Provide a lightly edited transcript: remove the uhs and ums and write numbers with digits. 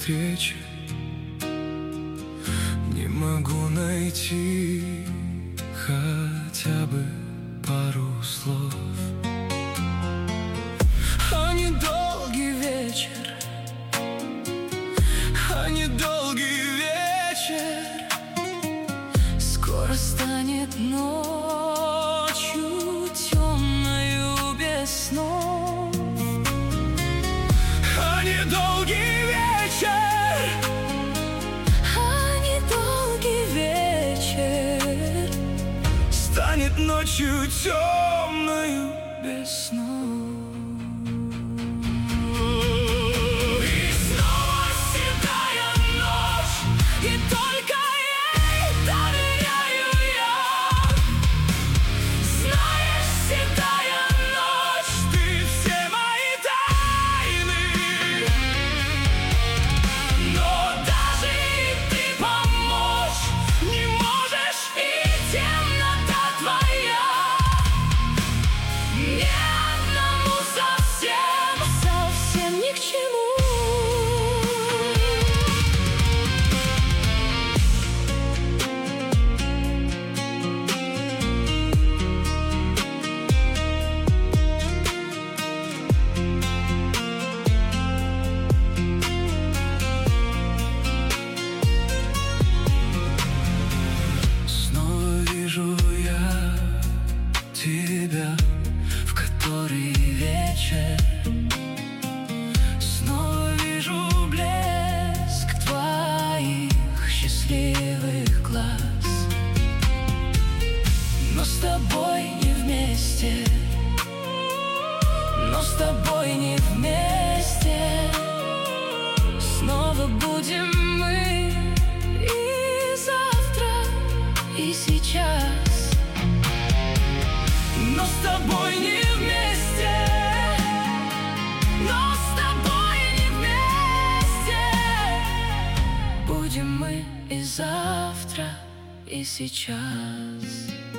встречи не могу найти хотя бы пару слов. А недолгий вечер, а недолгий вечер скоро станет ночью темною без снов. А недолгий вечер, а недолгий вечер станет ночью темною без снов. Тебя в который вечер снова вижу блеск твоих счастливых глаз. Но с тобой не вместе, но с тобой не вместе снова будем мы и завтра, и сейчас. Но с тобой не вместе, но с тобой не вместе будем мы и завтра, и сейчас.